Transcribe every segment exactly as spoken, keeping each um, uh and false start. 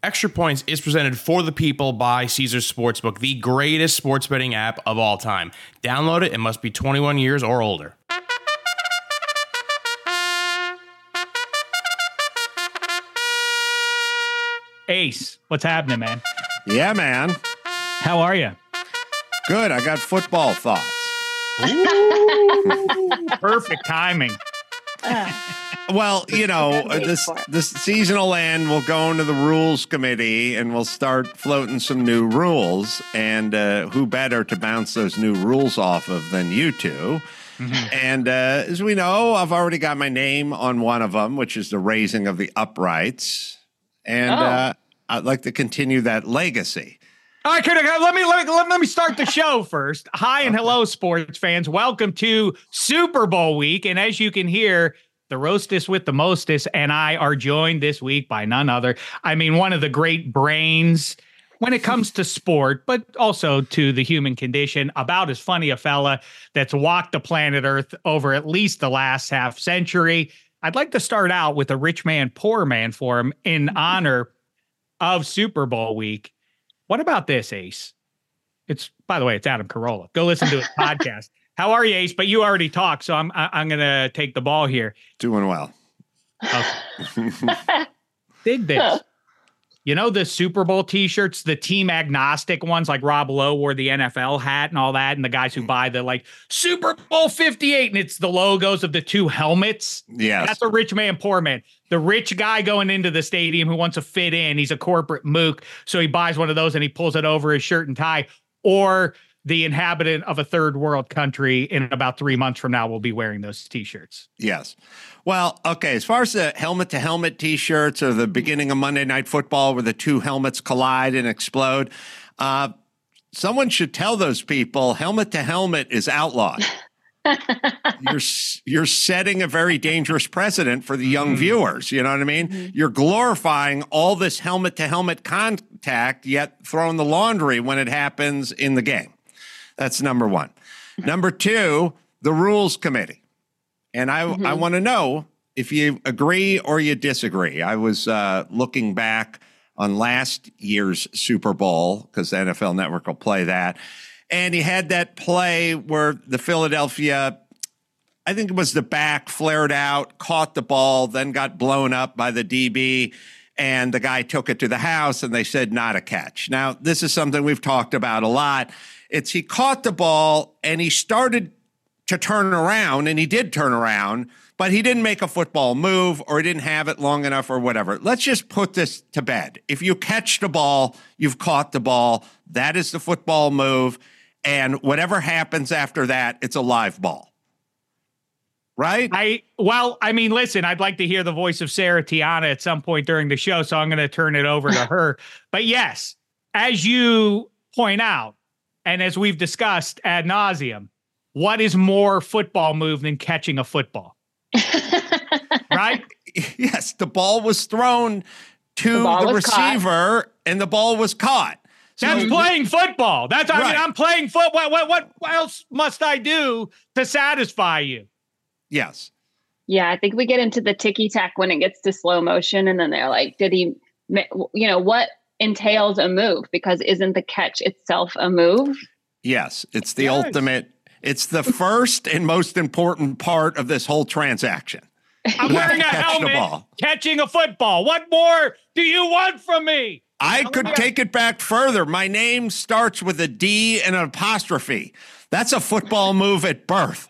Extra Points is presented for the people by Caesars Sportsbook, the greatest sports betting app of all time. Download it and must be twenty-one years or older. Ace, what's happening, man? Yeah, man. How are you? Good. I got football thoughts. Ooh, perfect timing. Well, you know, this this season will end. We'll go into the rules committee and we'll start floating some new rules. And uh, who better to bounce those new rules off of than you two? Mm-hmm. And uh, as we know, I've already got my name on one of them, which is the raising of the uprights. And oh. uh, I'd like to continue that legacy. All right, let me, let me let me start the show first. Hi and hello, sports fans. Welcome to Super Bowl week. And as you can hear, the roastess with the mostest and I are joined this week by none other. I mean, one of the great brains when it comes to sport, but also to the human condition, about as funny a fella that's walked the planet Earth over at least the last half century. I'd like to start out with a rich man, poor man for him in honor of Super Bowl week. What about this, Ace? It's, by the way, it's Adam Carolla. Go listen to his podcast. How are you, Ace? But you already talked, so I'm I'm going to take the ball here. Doing well. Okay. Dig this. You know the Super Bowl T-shirts, the team agnostic ones, like Rob Lowe wore the N F L hat and all that, and the guys who buy the like Super Bowl fifty-eight, and it's the logos of the two helmets. Yes. That's a rich man, poor man. The rich guy going into the stadium who wants to fit in, he's a corporate mook, so he buys one of those and he pulls it over his shirt and tie. Or the inhabitant of a third world country in about three months from now will be wearing those T-shirts. Yes. Well, okay, as far as the helmet-to-helmet T-shirts or the beginning of Monday Night Football where the two helmets collide and explode, uh, someone should tell those people helmet-to-helmet is outlawed. you're you're setting a very dangerous precedent for the young mm-hmm. viewers. You know what I mean? Mm-hmm. You're glorifying all this helmet-to-helmet contact, yet throwing the laundry when it happens in the game. That's number one. Number two, the rules committee. And I, mm-hmm. I want to know if you agree or you disagree. I was uh, looking back on last year's Super Bowl because the N F L Network will play that. And he had that play where the Philadelphia, I think it was the back, flared out, caught the ball, then got blown up by the D B. And the guy took it to the house and they said not a catch. Now, this is something we've talked about a lot. It's he caught the ball and he started to turn around, and he did turn around, but he didn't make a football move or he didn't have it long enough or whatever. Let's just put this to bed. If you catch the ball, you've caught the ball. That is the football move. And whatever happens after that, it's a live ball. Right? I well, I mean, listen, I'd like to hear the voice of Sarah Tiana at some point during the show, so I'm going to turn it over to her. But yes, as you point out, and as we've discussed ad nauseum, what is more football move than catching a football? Right? Yes, the ball was thrown to the, the receiver caught. And the ball was caught. So, That's playing football. That's I right. mean, I'm playing football. What, what what else must I do to satisfy you? Yes. Yeah, I think we get into the ticky tack when it gets to slow motion, and then they're like, "Did he? You know what entails a move? Because isn't the catch itself a move?" Yes, it's the yes. ultimate. It's the first and most important part of this whole transaction. I'm wearing a helmet, catching a football. What more do you want from me? I could take it back further. My name starts with a D and an apostrophe. That's a football move at birth.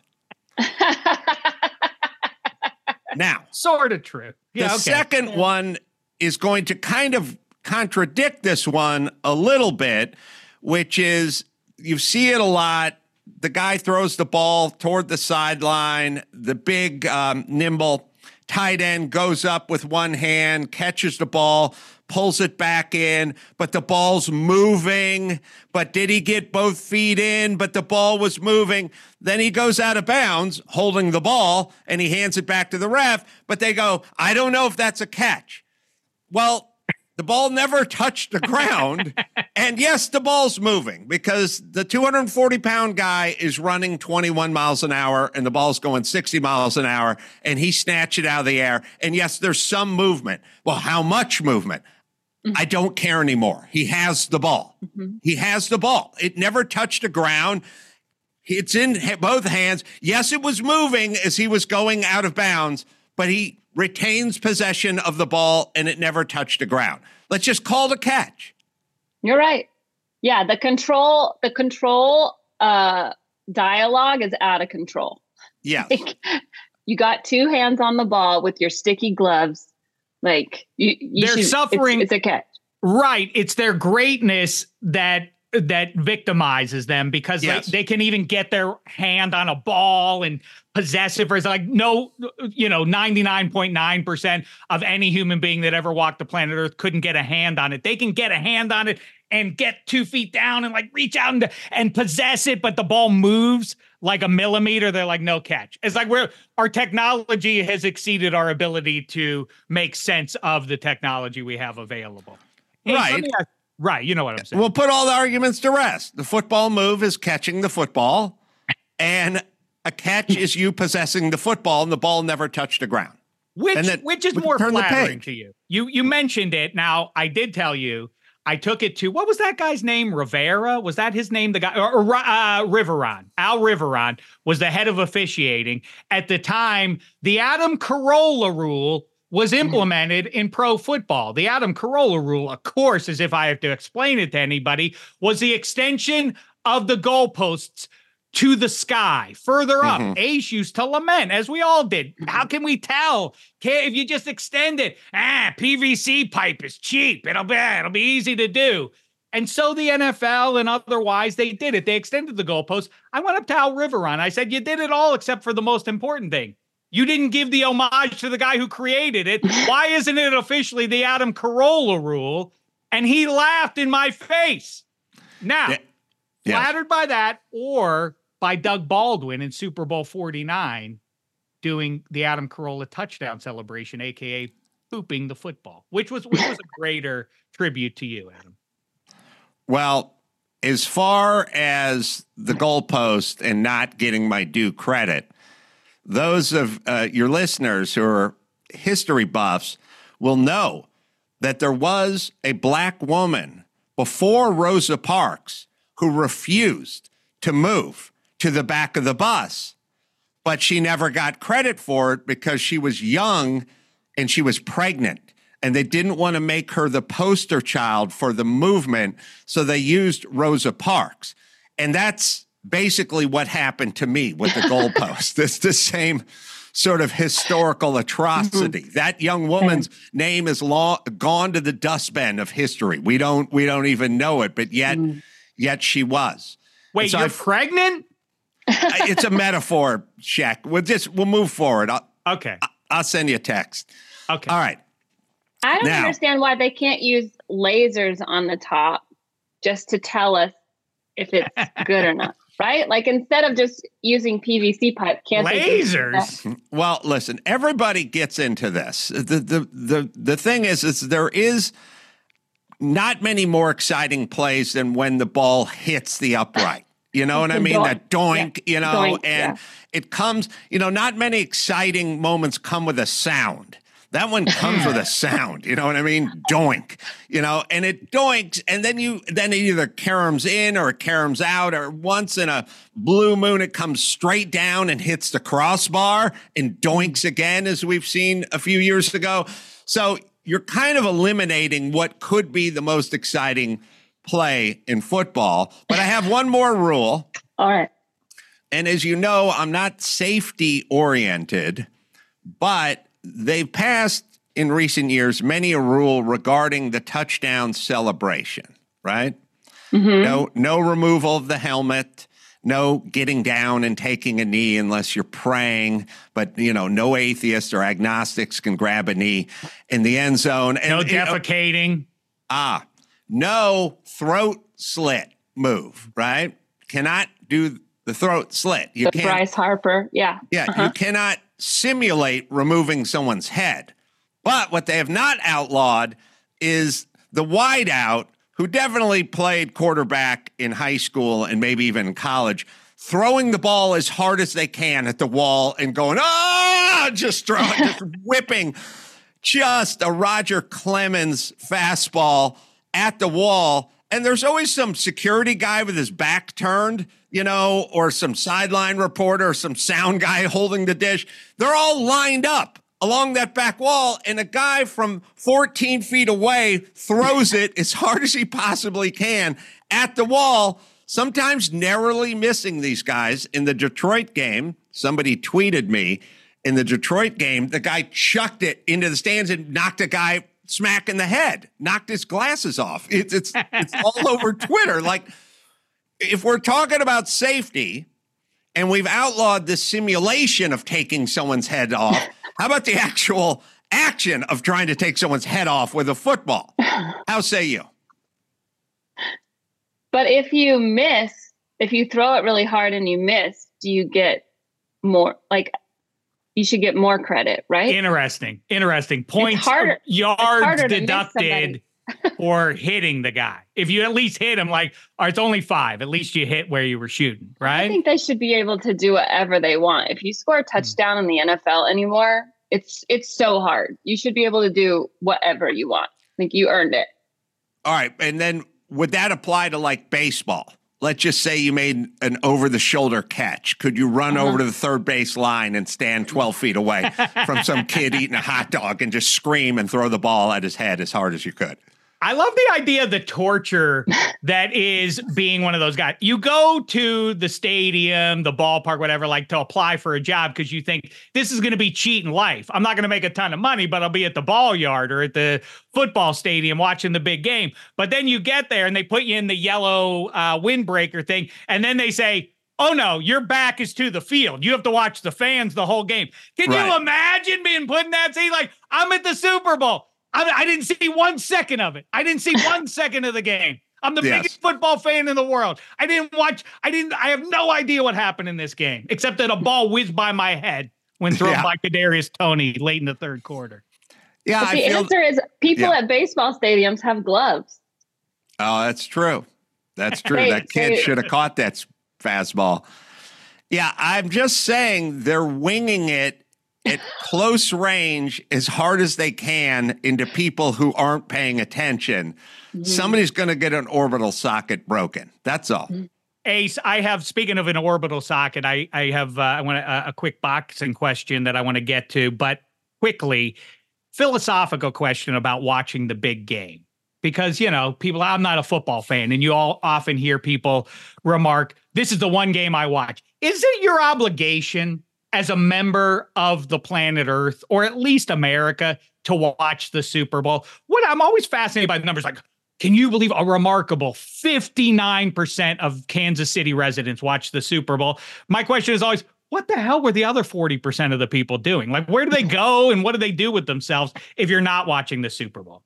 Now, sort of true. Yeah, the okay. second yeah. one is going to kind of contradict this one a little bit, which is you see it a lot. The guy throws the ball toward the sideline. The big, um, nimble tight end goes up with one hand, catches the ball, pulls it back in, but the ball's moving. But did he get both feet in? But the ball was moving. Then he goes out of bounds holding the ball, and he hands it back to the ref. But they go, I don't know if that's a catch. Well, the ball never touched the ground. And yes, the ball's moving because the two hundred forty pound guy is running twenty-one miles an hour and the ball's going sixty miles an hour and he snatched it out of the air. And yes, there's some movement. Well, how much movement? I don't care anymore. He has the ball. Mm-hmm. He has the ball. It never touched the ground. It's in both hands. Yes, it was moving as he was going out of bounds, but he retains possession of the ball and it never touched the ground. Let's just call the catch. You're right. Yeah, the control, the control uh, dialogue is out of control. Yeah. Like, you got two hands on the ball with your sticky gloves. Like you, you they're should, suffering. It's, it's a catch. Right. It's their greatness that that victimizes them because yes. like, they can even get their hand on a ball and possessive. It's like no, you know, ninety-nine point nine percent of any human being that ever walked the planet Earth couldn't get a hand on it. They can get a hand on it and get two feet down and like reach out and, and possess it, but the ball moves like a millimeter. They're like, no catch. It's like we're, our technology has exceeded our ability to make sense of the technology we have available. Hey, right. Ask, right. You know what I'm saying? We'll put all the arguments to rest. The football move is catching the football, and a catch is you possessing the football and the ball never touched the ground. Which, then, which is more turn flattering to you. You, you mentioned it. Now I did tell you, I took it to, what was that guy's name? Rivera? Was that his name? The guy, or, or uh, Riveron. Al Riveron was the head of officiating. At the time, the Adam Carolla rule was implemented in pro football. The Adam Carolla rule, of course, as if I have to explain it to anybody, was the extension of the goalposts to the sky, further up. Mm-hmm. Ace used to lament, as we all did. How can we tell? Can't, if you just extend it, ah, P V C pipe is cheap. It'll be, it'll be easy to do. And so the N F L and otherwise, they did it. They extended the goalpost. I went up to Al Riveron. I said, you did it all except for the most important thing. You didn't give the homage to the guy who created it. Why isn't it officially the Adam Carolla rule? And he laughed in my face. Now, yeah. Yeah. Flattered by that, or by Doug Baldwin in Super Bowl forty-nine doing the Adam Carolla touchdown celebration, a k a pooping the football, which was which was a greater tribute to you, Adam. Well, as far as the goalpost and not getting my due credit, those of uh, your listeners who are history buffs will know that there was a black woman before Rosa Parks who refused to move to the back of the bus, but she never got credit for it because she was young and she was pregnant, and they didn't want to make her the poster child for the movement, so they used Rosa Parks. And that's basically what happened to me with the goalpost. It's the same sort of historical atrocity. Mm-hmm. That young woman's name is long, gone to the dustbin of history. We don't we don't even know it, but yet mm. yet she was. Wait, so you're I've, pregnant? It's a metaphor, Shaq. We'll just we'll move forward. I'll, okay. I'll send you a text. Okay. All right. I don't now, understand why they can't use lasers on the top just to tell us if it's good or not. Right? Like instead of just using P V C pipe, can't lasers? They well, listen, everybody gets into this. The the the the thing is, is there is not many more exciting plays than when the ball hits the upright. You know what I mean? Doink. That doink, yeah. you know, Doink, and yeah. it comes, you know, not many exciting moments come with a sound. That one comes with a sound, you know what I mean? Doink, you know, and it doinks, and then you, then it either caroms in or it caroms out, or once in a blue moon, it comes straight down and hits the crossbar and doinks again, as we've seen a few years ago. So you're kind of eliminating what could be the most exciting play in football. But I have one more rule. All right. And as you know, I'm not safety oriented, but they've passed in recent years many a rule regarding the touchdown celebration, right? Mm-hmm. No, no removal of the helmet, no getting down and taking a knee unless you're praying, but you know, no atheists or agnostics can grab a knee in the end zone. And, no defecating. You know, ah, no throat slit move, right? Cannot do the throat slit. You the can't. Bryce Harper, yeah. Yeah, uh-huh. You cannot simulate removing someone's head. But what they have not outlawed is the wideout, who definitely played quarterback in high school and maybe even in college, throwing the ball as hard as they can at the wall and going, ah, just throwing, just whipping just a Roger Clemens fastball at the wall. And there's always some security guy with his back turned, you know, or some sideline reporter or some sound guy holding the dish. They're all lined up along that back wall, and a guy from fourteen feet away throws it as hard as he possibly can at the wall, sometimes narrowly missing these guys. In the Detroit game, somebody tweeted me, in the Detroit game, the guy chucked it into the stands and knocked a guy smack in the head, knocked his glasses off. It's it's it's all over Twitter. Like, if we're talking about safety and we've outlawed the simulation of taking someone's head off, how about the actual action of trying to take someone's head off with a football? How say you? But if you miss, if you throw it really hard and you miss, do you get more, like, you should get more credit, right? Interesting. Interesting. Points, It's harder- yards it's harder to miss deducted for hitting the guy. If you at least hit him, like, or it's only five, at least you hit where you were shooting, right? I think they should be able to do whatever they want. If you score a touchdown in the N F L anymore, it's it's so hard. You should be able to do whatever you want. Like, you earned it. All right. And then would that apply to, like, baseball? Let's just say you made an over-the-shoulder catch. Could you run uh-huh. over to the third base line and stand twelve feet away from some kid eating a hot dog and just scream and throw the ball at his head as hard as you could? I love the idea of the torture that is being one of those guys. You go to the stadium, the ballpark, whatever, like to apply for a job because you think this is going to be cheating life. I'm not going to make a ton of money, but I'll be at the ball yard or at the football stadium watching the big game. But then you get there and they put you in the yellow uh, windbreaker thing. And then they say, oh, no, your back is to the field. You have to watch the fans the whole game. Can right. you imagine being put in that seat? Like, I'm at the Super Bowl. I, I didn't see one second of it. I didn't see one second of the game. I'm the yes. biggest football fan in the world. I didn't watch. I didn't. I have no idea what happened in this game, except that a ball whizzed by my head when thrown yeah. by Kadarius Toney late in the third quarter. Yeah, but I the feel, answer is people yeah. at baseball stadiums have gloves. Oh, that's true. That's true. That kid should have caught that fastball. Yeah, I'm just saying they're winging it at close range as hard as they can into people who aren't paying attention. Mm-hmm. Somebody's going to get an orbital socket broken. That's all. Mm-hmm. Ace, I have, speaking of an orbital socket, I, I have uh, I want a, a quick boxing question that I want to get to, but quickly, philosophical question about watching the big game. Because, you know, people, I'm not a football fan, and you all often hear people remark, this is the one game I watch. Is it your obligation as a member of the planet Earth, or at least America, to watch the Super Bowl? What I'm always fascinated by the numbers. Like, can you believe a remarkable fifty-nine percent of Kansas City residents watch the Super Bowl? My question is always, what the hell were the other forty percent of the people doing? Like, where do they go and what do they do with themselves if you're not watching the Super Bowl?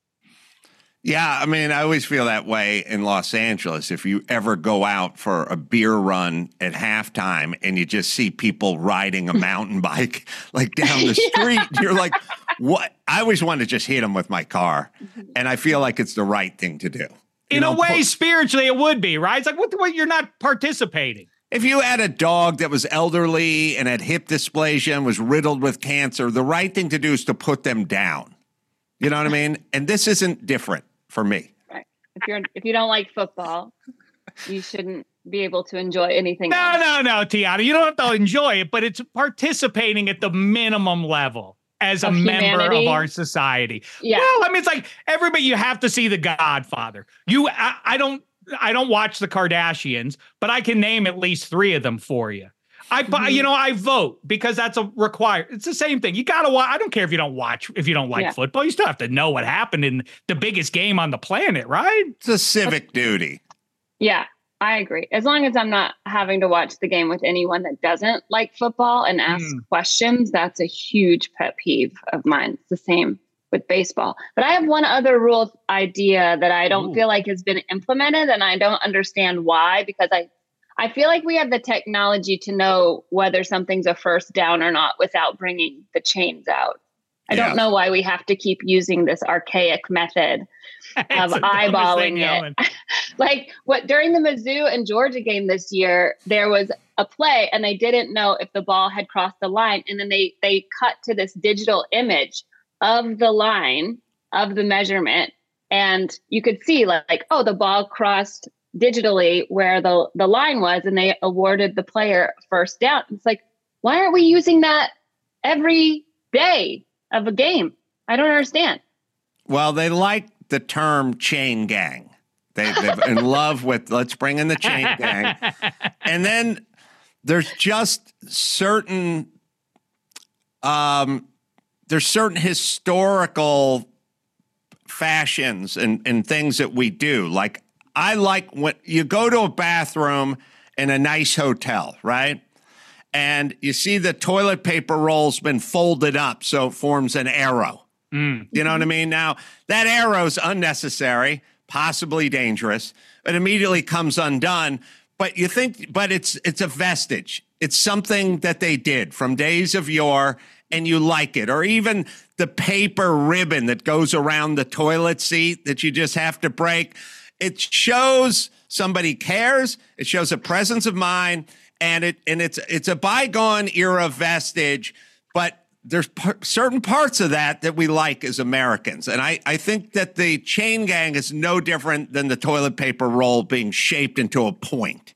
Yeah, I mean, I always feel that way in Los Angeles. If you ever go out for a beer run at halftime and you just see people riding a mountain bike like down the street, yeah. you're like, what? I always want to just hit them with my car. And I feel like it's the right thing to do. You in know, a way, put, spiritually, it would be, right? It's like, what, what, you're not participating. If you had a dog that was elderly and had hip dysplasia and was riddled with cancer, the right thing to do is to put them down. You know what I mean? And this isn't different. For me, right. If you're if you don't like football, you shouldn't be able to enjoy anything. No, else. no, no, Tiana. You don't have to enjoy it, but it's participating at the minimum level as a of member humanity. of our society. Yeah. Well, I mean, it's like everybody. You have to see The Godfather. You, I, I don't, I don't watch the Kardashians, but I can name at least three of them for you. I, mm-hmm. you know, I vote because that's a required. It's the same thing. You gotta watch. I don't care if you don't watch, if you don't like yeah. football. You still have to know what happened in the biggest game on the planet, right? It's a civic duty. Yeah, I agree. As long as I'm not having to watch the game with anyone that doesn't like football and ask mm. questions, that's a huge pet peeve of mine. It's the same with baseball. But I have one other rule idea that I don't Ooh. feel like has been implemented, and I don't understand why, because I. I feel like we have the technology to know whether something's a first down or not without bringing the chains out. I yeah. don't know why we have to keep using this archaic method of eyeballing it. Like what during the Mizzou and Georgia game this year, there was a play and they didn't know if the ball had crossed the line. And then they they cut to this digital image of the line of the measurement. And you could see like, like, oh, the ball crossed digitally where the, the line was, and they awarded the player first down. It's like, why aren't we using that every day of a game? I don't understand. Well, they like the term chain gang. They, they're in love with, let's bring in the chain gang. And then there's just certain, um, there's certain historical fashions and, and things that we do. Like, I like when you go to a bathroom in a nice hotel, right? And you see the toilet paper roll's been folded up so it forms an arrow. Mm. You know what I mean? Now, that arrow's unnecessary, possibly dangerous. It immediately comes undone. But you think, but it's it's a vestige. It's something that they did from days of yore, and you like it. Or even the paper ribbon that goes around the toilet seat that you just have to break. It shows somebody cares. It shows a presence of mind, and it and it's it's a bygone era vestige. But there's par- certain parts of that that we like as Americans. And I, I think that the chain gang is no different than the toilet paper roll being shaped into a point.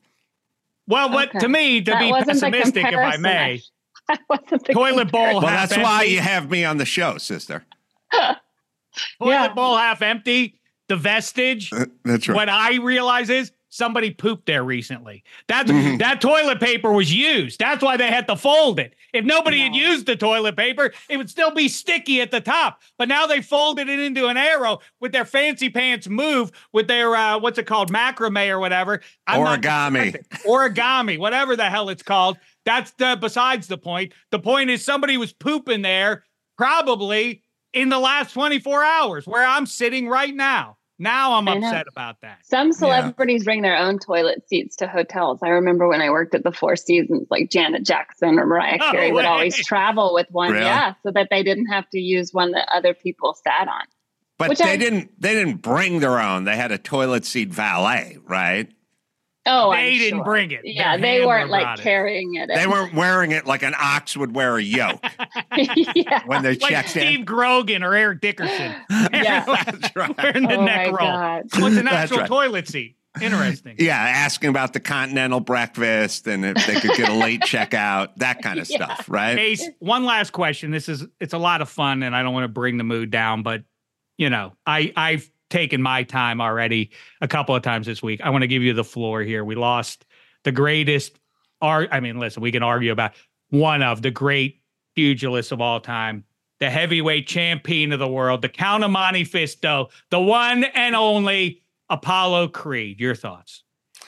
Well, what okay. to me, to that be pessimistic, if I may, I wasn't the toilet bowl well, half that's empty. why you have me on the show, sister. Toilet yeah. bowl half empty, the vestige. Uh, that's right. What I realize is somebody pooped there recently. That, mm-hmm. that toilet paper was used. That's why they had to fold it. If nobody no. had used the toilet paper, it would still be sticky at the top. But now they folded it into an arrow with their fancy pants move with their, uh, what's it called, macrame or whatever. I'm Origami. Origami, whatever the hell it's called. That's the, besides the point. The point is somebody was pooping there probably in the last twenty-four hours where I'm sitting right now. Now I'm upset about that. Some celebrities yeah. bring their own toilet seats to hotels. I remember when I worked at the Four Seasons, like Janet Jackson or Mariah no Carey way. would always travel with one. Really? Yeah. So that they didn't have to use one that other people sat on. But they I, didn't, they didn't bring their own. They had a toilet seat valet, right? Oh, they I'm didn't sure. bring it. Yeah. Their they weren't like it. carrying it. They weren't wearing it like an ox would wear a yoke. yeah. When they like checked Steve in. Grogan or Eric Dickerson. yeah. That's right. Wearing the oh neck roll. God. What's an actual right. toilet seat? Interesting. Yeah, asking about the continental breakfast and if they could get a late checkout, that kind of yeah. stuff, right? Ace, one last question. This is it's a lot of fun, and I don't want to bring the mood down, but you know, I I've taken my time already a couple of times this week. I want to give you the floor here. We lost the greatest ar- I mean, listen, we can argue about one of the great pugilists of all time, the heavyweight champion of the world, the Count of Monte Fisto, the one and only Apollo Creed. Your thoughts?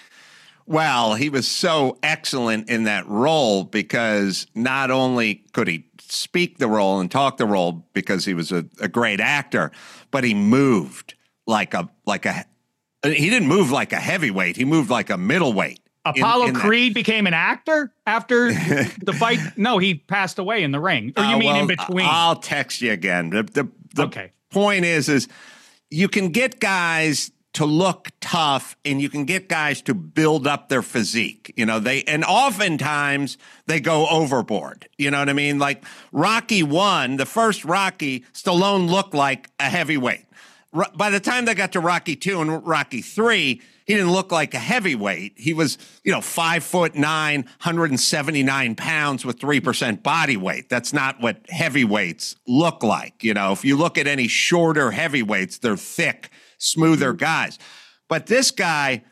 Well, he was so excellent in that role because not only could he speak the role and talk the role because he was a, a great actor, but he moved like a like a he didn't move like a heavyweight. He moved like a middleweight. Apollo in, in Creed that. became an actor after the fight? No, he passed away in the ring. Or you uh, mean well, in between? I'll text you again. The, the, the okay. point is, is you can get guys to look tough and you can get guys to build up their physique. You know, they, and oftentimes they go overboard. You know what I mean? Like Rocky one, the first Rocky, Stallone looked like a heavyweight. By the time they got to Rocky two and Rocky three, he didn't look like a heavyweight. He was, you know, five foot nine, one hundred seventy-nine pounds with three percent body weight. That's not what heavyweights look like. You know, if you look at any shorter heavyweights, they're thick, smoother guys. But this guy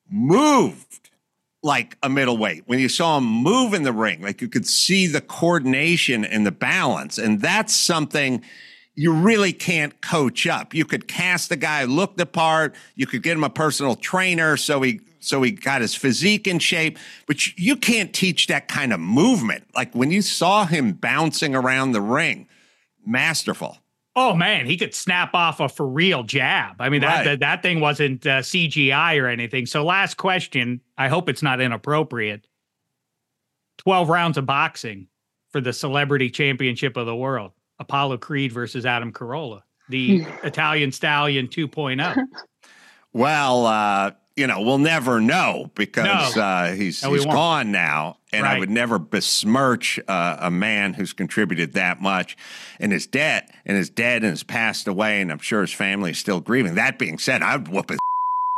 moved like a middleweight. When you saw him move in the ring, like you could see the coordination and the balance. And that's something you really can't coach up. You could cast the guy, look the part. You could get him a personal trainer so he so he got his physique in shape. But you can't teach that kind of movement. Like when you saw him bouncing around the ring, masterful. Oh, man, he could snap off a for real jab. I mean, that, Right. that, that thing wasn't uh, C G I or anything. So last question, I hope it's not inappropriate. twelve rounds of boxing for the celebrity championship of the world. Apollo Creed versus Adam Carolla, the Italian Stallion two point oh. Well, uh, you know, we'll never know because No. uh, he's No, we he's won't. gone now. And Right. I would never besmirch uh, a man who's contributed that much and is dead and is dead and has passed away. And I'm sure his family is still grieving. That being said, I'd whoop his.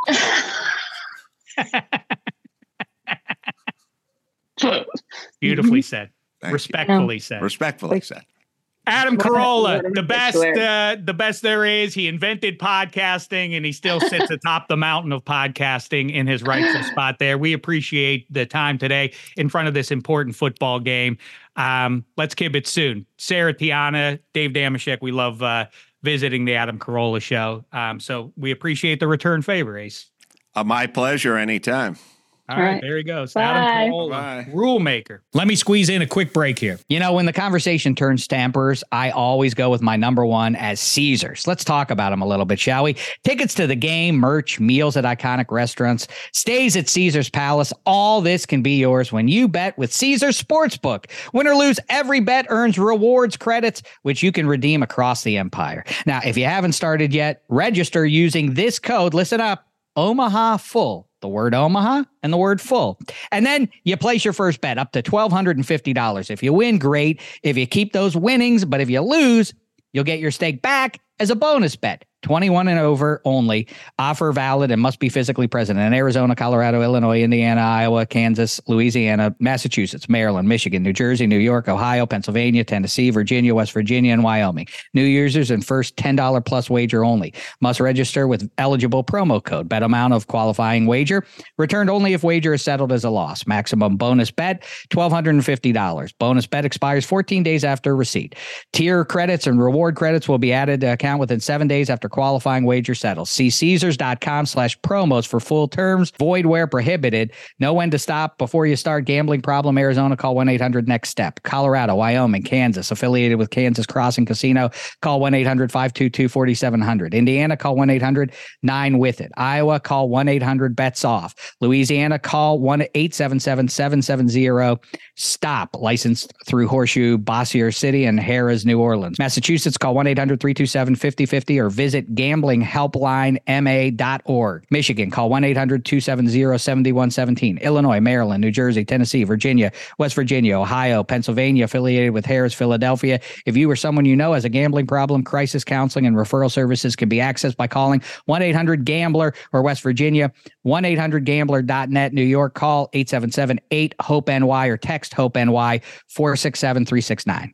Beautifully said. Thank you. Respectfully said. Respectfully said. Adam What a- Carolla, what a the best, obituary. uh, the best there is. He invented podcasting, and he still sits atop the mountain of podcasting in his rightful spot there. We appreciate the time today in front of this important football game. Um, let's keep it soon. Sarah Tiana, Dave Damashek, we love uh, visiting the Adam Carolla show. Um, so we appreciate the return favor, Ace. Uh, my pleasure anytime. All All right, right. there he goes. Bye. Adam Carolla, Bye. rule maker. Let me squeeze in a quick break here. You know, when the conversation turns Stampers, I always go with my number one as Caesars. Let's talk about them a little bit, shall we? Tickets to the game, merch, meals at iconic restaurants, stays at Caesars Palace. All this can be yours when you bet with Caesars Sportsbook. Win or lose, every bet earns rewards credits, which you can redeem across the empire. Now, if you haven't started yet, register using this code. Listen up, Omaha Full. The word Omaha and the word full. And then you place your first bet up to one thousand two hundred fifty dollars. If you win, great. If you keep those winnings, but if you lose, you'll get your stake back as a bonus bet. twenty-one and over only. Offer valid and must be physically present in Arizona, Colorado, Illinois, Indiana, Iowa, Kansas, Louisiana, Massachusetts, Maryland, Michigan, New Jersey, New York, Ohio, Pennsylvania, Tennessee, Virginia, West Virginia, and Wyoming. New users and first ten dollars plus wager only. Must register with eligible promo code. Bet amount of qualifying wager. Returned only if wager is settled as a loss. Maximum bonus bet, one thousand two hundred fifty dollars. Bonus bet expires fourteen days after receipt. Tier credits and reward credits will be added to account within seven days after qualifying wager settles. See Caesars.com slash promos for full terms. Void where prohibited. Know when to stop before you start. Gambling problem, Arizona, call one eight hundred next step. Colorado, Wyoming, Kansas, affiliated with Kansas Crossing Casino, call one eight hundred five two two four seven zero zero. Indiana, call one eight hundred nine with it. Iowa, call one eight hundred bets off. Louisiana, call one eight seven seven seven seven zero stop. Licensed through Horseshoe, Bossier City, and Harrah's, New Orleans. Massachusetts, call one eight hundred three two seven five zero five zero or visit gambling helpline m a dot org. Michigan, call one eight hundred two seven zero seven one one seven. Illinois, Maryland, New Jersey, Tennessee, Virginia, West Virginia, Ohio, Pennsylvania, affiliated with Harris, Philadelphia. If you or someone you know has a gambling problem, crisis counseling and referral services can be accessed by calling one eight hundred gambler or West Virginia, one eight hundred gambler dot net. New York, call eight seven seven eight hope N Y or text hope N Y four six seven three six nine.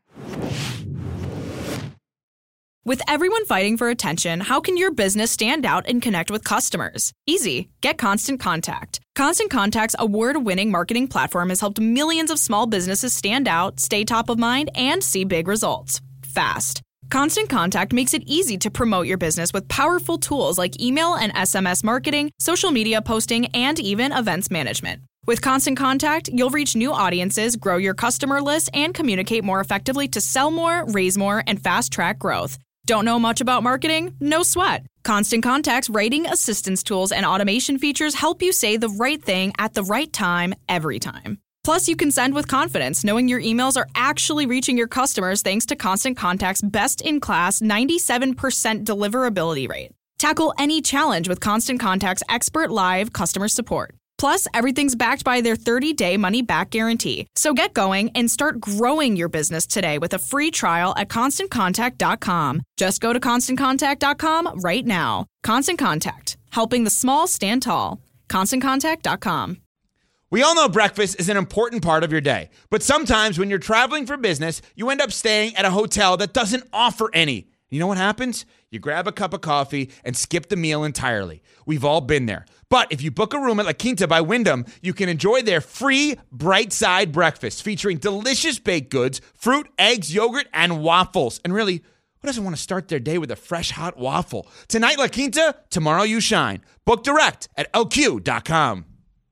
With everyone fighting for attention, how can your business stand out and connect with customers? Easy. Get Constant Contact. Constant Contact's award-winning marketing platform has helped millions of small businesses stand out, stay top of mind, and see big results fast. Constant Contact makes it easy to promote your business with powerful tools like email and S M S marketing, social media posting, and even events management. With Constant Contact, you'll reach new audiences, grow your customer list, and communicate more effectively to sell more, raise more, and fast-track growth. Don't know much about marketing? No sweat. Constant Contact's writing assistance tools and automation features help you say the right thing at the right time, every time. Plus, you can send with confidence, knowing your emails are actually reaching your customers thanks to Constant Contact's best-in-class ninety-seven percent deliverability rate. Tackle any challenge with Constant Contact's expert live customer support. Plus, everything's backed by their thirty-day money-back guarantee. So get going and start growing your business today with a free trial at constant contact dot com. Just go to constant contact dot com right now. Constant Contact, helping the small stand tall. constant contact dot com. We all know breakfast is an important part of your day, but sometimes when you're traveling for business, you end up staying at a hotel that doesn't offer any. You know what happens? You grab a cup of coffee and skip the meal entirely. We've all been there. But if you book a room at La Quinta by Wyndham, you can enjoy their free Bright Side breakfast featuring delicious baked goods, fruit, eggs, yogurt, and waffles. And really, who doesn't want to start their day with a fresh hot waffle? Tonight, La Quinta, tomorrow you shine. Book direct at L Q dot com.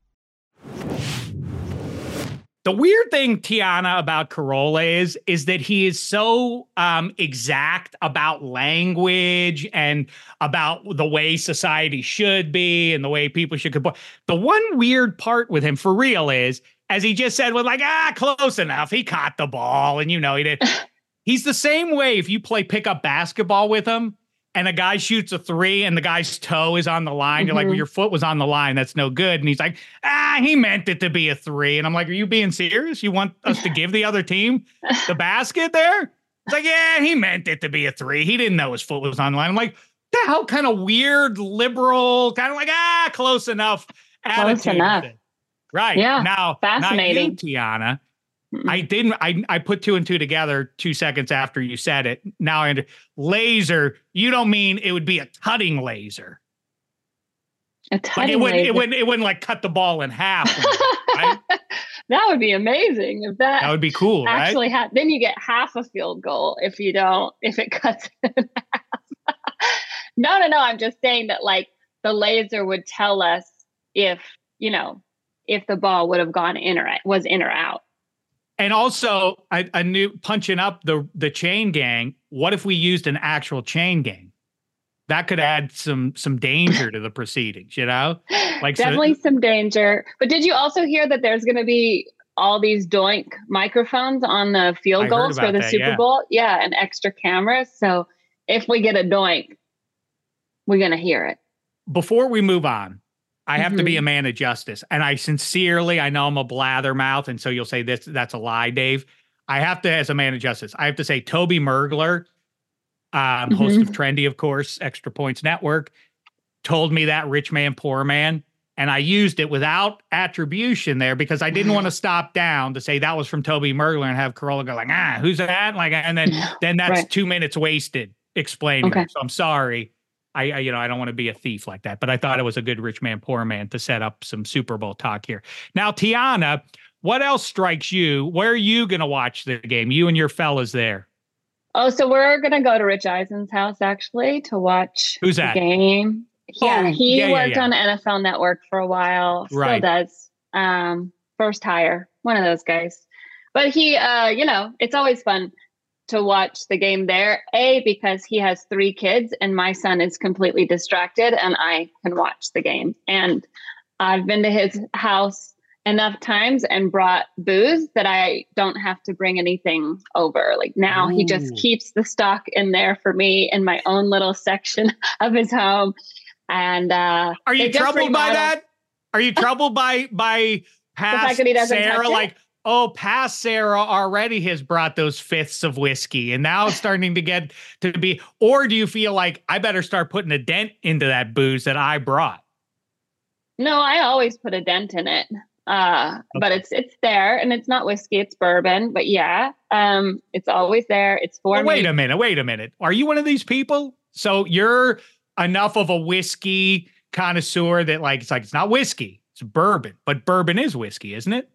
The weird thing, Tiana, about Carolla is, is that he is so um, exact about language and about the way society should be and the way people should comport. The one weird part with him, for real, is, as he just said, was like, ah, close enough. He caught the ball, and you know he did. He's the same way if you play pickup basketball with him. and a guy shoots a three and the guy's toe is on the line. Mm-hmm. You're like, well, your foot was on the line. That's no good. And he's like, ah, he meant it to be a three. And I'm like, are you being serious? You want us to give the other team the basket there? It's like, yeah, he meant it to be a three. He didn't know his foot was on the line. I'm like, the hell kind of weird, liberal, kind of like, ah, close enough attitude. Close enough. Right. Yeah. Now, fascinating. Not you, Tiana. Mm-mm. I didn't, I, I put two and two together two seconds after you said it. Now I under laser. You don't mean it would be a cutting laser. A Like tutting it wouldn't, laser. it wouldn't, it wouldn't like cut the ball in half. Right? That would be amazing if that, That would be cool, right? actually ha- then you get half a field goal if you don't, if it cuts it in half. no, no, no. I'm just saying that like the laser would tell us if, you know, if the ball would have gone in or was in or out. And also a, a new punching up the, the chain gang. What if we used an actual chain gang? That could add some, some danger to the proceedings, you know, like so- Definitely some danger. But did you also hear that there's going to be all these doink microphones on the field I heard goals for about the that, Super yeah. Bowl? Yeah, and extra cameras. So if we get a doink, we're going to hear it. Before we move on, I have to be Mhm. a man of justice. And I sincerely, I know I'm a blathermouth. And so you'll say this, that's a lie, Dave. I have to, as a man of justice, I have to say Toby Mergler, um, host Mhm. of Trendy, of course, Extra Points Network, told me that rich man, poor man. And I used it without attribution there because I didn't want to stop down to say that was from Toby Mergler and have Corolla go like, ah, who's that? Like, and then, then that's Right. two minutes wasted explaining. Okay. it. So I'm sorry. I, I, you know, I don't want to be a thief like that, but I thought it was a good rich man, poor man to set up some Super Bowl talk here. Now, Tiana, what else strikes you? Where are you going to watch the game? You and your fellas there. Oh, so we're going to go to Rich Eisen's house actually to watch Who's the that? game. Yeah, Oh, he yeah, yeah, worked yeah. on N F L Network for a while. Still Right. does. Um, first hire, one of those guys. But he, uh, you know, it's always fun to watch the game there. A, because he has three kids and my son is completely distracted and I can watch the game. And I've been to his house enough times and brought booze that I don't have to bring anything over. Like now he just Ooh. keeps the stock in there for me in my own little section of his home. And uh Are you they just troubled by remodeled- that? Are you troubled by by past fact that he doesn't Sarah? touch it? Like, oh, past Sarah already has brought those fifths of whiskey, and now it's starting to get to be. Or do you feel like I better start putting a dent into that booze that I brought? No, I always put a dent in it. Uh, but Okay. it's it's there and it's not whiskey, it's bourbon. But yeah, um, it's always there. It's for Well, me. wait a minute. Wait a minute. Are you one of these people? So you're enough of a whiskey connoisseur that like it's like it's not whiskey, it's bourbon, but bourbon is whiskey, isn't it?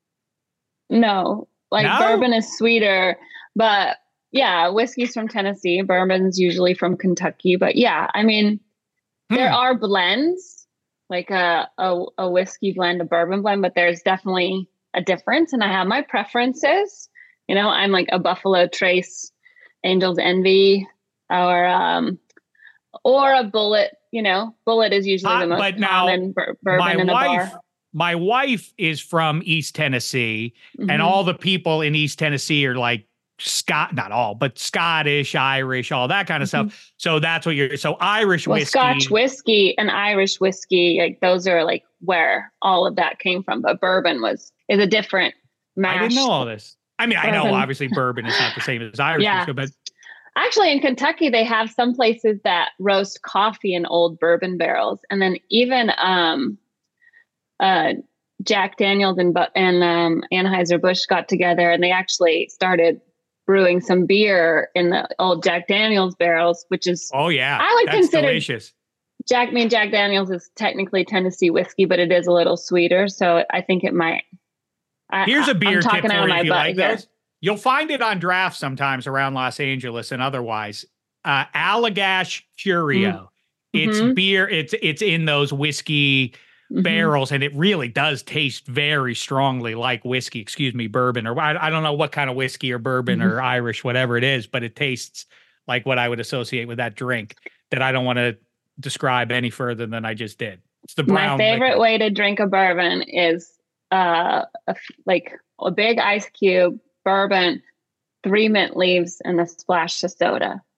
No, like No? bourbon is sweeter, but yeah, whiskey's from Tennessee, bourbon's usually from Kentucky. But yeah, I mean, there Hmm. are blends, like a, a a whiskey blend, a bourbon blend, but there's definitely a difference. And I have my preferences. You know, I'm like a Buffalo Trace, Angel's Envy, or um, or a Bullet. You know, Bullet is usually Uh, the most but now, common bur- bourbon my in a wife, bar. my wife is from East Tennessee, Mhm. and all the people in East Tennessee are like Scott, not all, but Scottish, Irish, all that kind of stuff. So that's what you're. So Irish Well, whiskey. Scotch whiskey and Irish whiskey, like those are like where all of that came from. But bourbon was is a different mash. I didn't know all this. I mean, I know Bourbon. obviously bourbon is not the same as Irish Yeah. whiskey, but Actually, in Kentucky, they have some places that roast coffee in old bourbon barrels, and then even um, uh, Jack Daniels and Bu- and um, Anheuser Busch got together, and they actually started brewing some beer in the old Jack Daniels barrels, which is oh yeah, I would that's consider- delicious. Jack. I mean, Jack Daniels is technically Tennessee whiskey, but it is a little sweeter, so I think it might. I, Here's a I- beer I'm tip talking for out of you my if you butt like here. those. You'll find it on draft sometimes around Los Angeles and otherwise. Uh, Allagash Curio. It's Mhm. beer. It's it's in those whiskey Mhm. barrels, and it really does taste very strongly like whiskey. Excuse me, bourbon, or I, I don't know what kind of whiskey or bourbon Mhm. or Irish, whatever it is, but it tastes like what I would associate with that drink that I don't want to describe any further than I just did. It's the brown. My favorite liquid. way to drink a bourbon is uh, a f- like a big ice cube, bourbon, three mint leaves, and a splash of soda.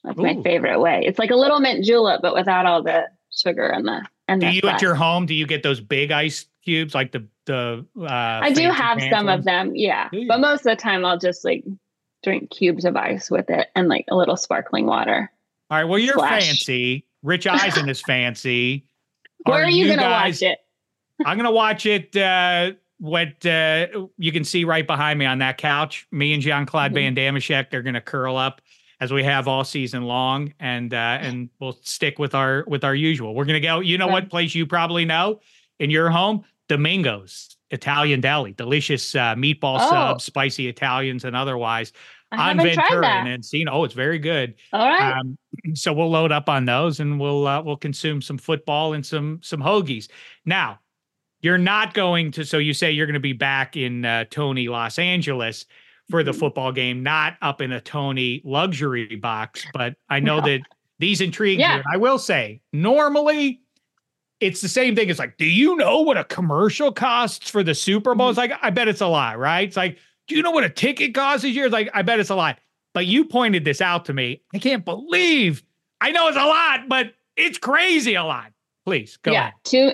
That's Ooh. my favorite way. It's like a little mint julep, but without all the sugar and the and Do the you fat. at your home? Do you get those big ice cubes like the the? Uh, I do fancy have pants some ones? of them, yeah. Do you? But most of the time, I'll just like drink cubes of ice with it and like a little sparkling water. All right. Well, you're Splash. fancy. Rich Eisen is fancy. Where are you, gonna guys- watch it? I'm gonna watch it. Uh, what uh, you can see right behind me on that couch, me and Jean-Claude Mhm. Van Dameshek are gonna curl up as we have all season long, and uh, and we'll stick with our with our usual. We're gonna go. You know Okay. what place you probably know in your home? Domingo's Italian Deli, delicious uh, meatball Oh. subs, spicy Italians, and otherwise I on haven't tried Ventura that. and Encino. Oh, it's very good. All right. Um, so we'll load up on those and we'll uh, we'll consume some football and some some hoagies. Now, you're not going to. So you say you're going to be back in uh, Tony, Los Angeles for the football game, not up in a Tony luxury box. But I know No. that these intrigue Yeah. you. And I will say, normally it's the same thing. It's like, do you know what a commercial costs for the Super Bowl? It's like, I bet it's a lot, right? It's like, do you know what a ticket costs this year? It's like, I bet it's a lot. But you pointed this out to me. I can't believe. I know it's a lot, but it's crazy a lot. Please go yeah, ahead. two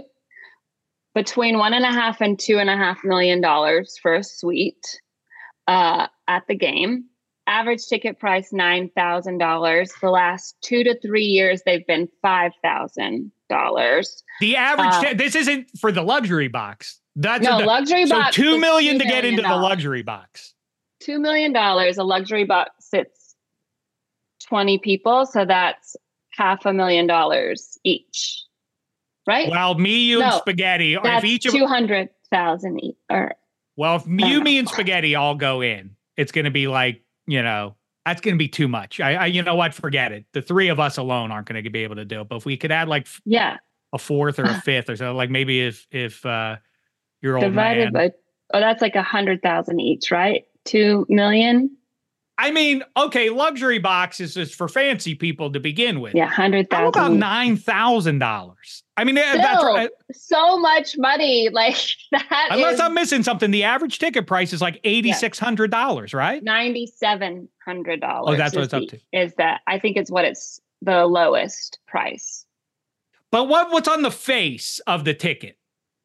between one and a half and two and a half million dollars for a suite uh, at the game. Average ticket price nine thousand dollars. The last two to three years, they've been five thousand dollars. The average. Uh, ti- this isn't for the luxury box. That's No, the- luxury so box. two is million to $2 get into the million. luxury box. Two million dollars. A luxury box sits twenty people, so that's half a million dollars each, right? Well, me, you, and No, Spaghetti. If that's each of two hundred thousand each. Or well, if No, you, no. me, and Spaghetti all go in, it's going to be like, you know, that's going to be too much. I, I, you know what? Forget it. The three of us alone aren't going to be able to do it. But if we could add like f- yeah, a fourth or a fifth or so, like maybe if if uh, your old divided man. by oh, that's like a hundred thousand each, right? Two million. I mean, okay, luxury boxes is for fancy people to begin with. Yeah, hundred How about thousand. nine thousand dollars? I mean, that- that's Still, right. so much money. Like that. Unless is I'm missing something, the average ticket price is like eighty-six hundred dollars, right? ninety-seven hundred dollars. Oh, that's what it's up to. Is that I think it's what it's the lowest price. But what what's on the face of the ticket?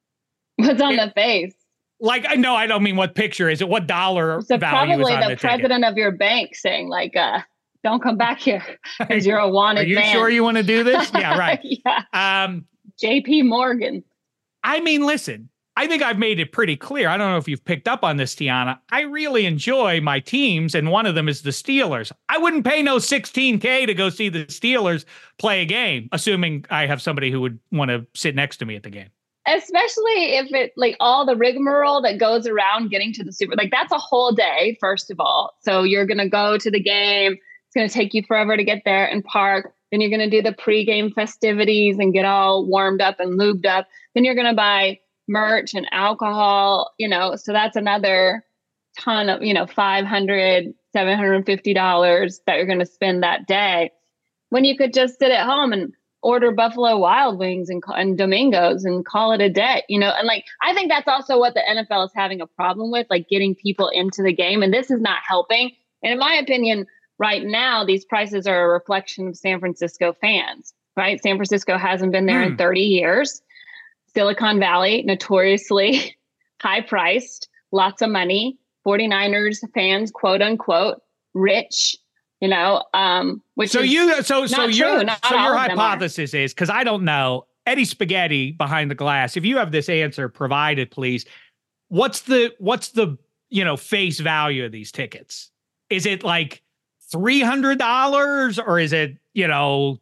What's on It- the face? Like, I know I don't mean what picture is it, what dollar So value probably is on the, the, president of your bank saying like, uh, "Don't come back here ticket. because you're a wanted Are you man." sure you want to do this? Yeah, right. yeah, Um, J P Morgan. I mean, listen, I think I've made it pretty clear. I don't know if you've picked up on this, Tiana. I really enjoy my teams, and one of them is the Steelers. I wouldn't pay no sixteen K to go see the Steelers play a game, assuming I have somebody who would want to sit next to me at the game. Especially if it like all the rigmarole that goes around getting to the super, like that's a whole day, first of all. So you're going to go to the game. It's going to take you forever to get there and park. Then you're going to do the pregame festivities and get all warmed up and lubed up. Then you're going to buy merch and alcohol, you know, so that's another ton of, you know, five hundred dollars, seven hundred fifty dollars that you're going to spend that day when you could just sit at home and order Buffalo Wild Wings and, and Domingos and call it a day, you know? And like, I think that's also what the N F L is having a problem with, like getting people into the game. And this is not helping. And in my opinion, right now, these prices are a reflection of San Francisco fans, right? San Francisco hasn't been there Hmm. in thirty years. Silicon Valley, notoriously high priced, lots of money, 49ers fans, quote unquote, rich, you know, um, which So is you, so so not your true. Not so all your of them are. hypothesis is, because I don't know, Eddie Spaghetti behind the glass. If you have this answer, provide it, please. What's the what's the you know face value of these tickets? Is it like three hundred dollars, or is it you know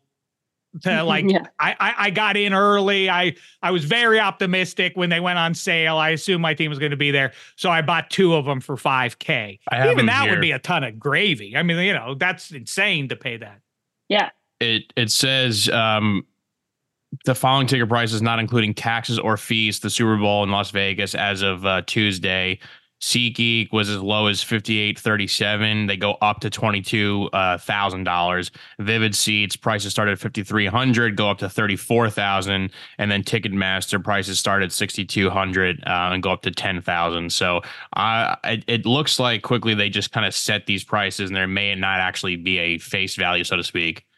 to like Yeah. I, I I got in early. I I was very optimistic when they went on sale. I assumed my team was going to be there, so I bought two of them for five K. I have Even them that here. would be a ton of gravy. I mean, you know, that's insane to pay that. Yeah. It it says um, the following ticket prices, not including taxes or fees, the Super Bowl in Las Vegas as of uh, Tuesday, SeatGeek was as low as fifty-eight thirty-seven. They go up to twenty-two thousand dollars. Vivid Seats prices start at fifty-three hundred, go up to thirty-four thousand, and then Ticketmaster prices start at sixty-two hundred uh, and go up to ten thousand. So uh, it, it looks like quickly they just kind of set these prices, and there may not actually be a face value, so to speak.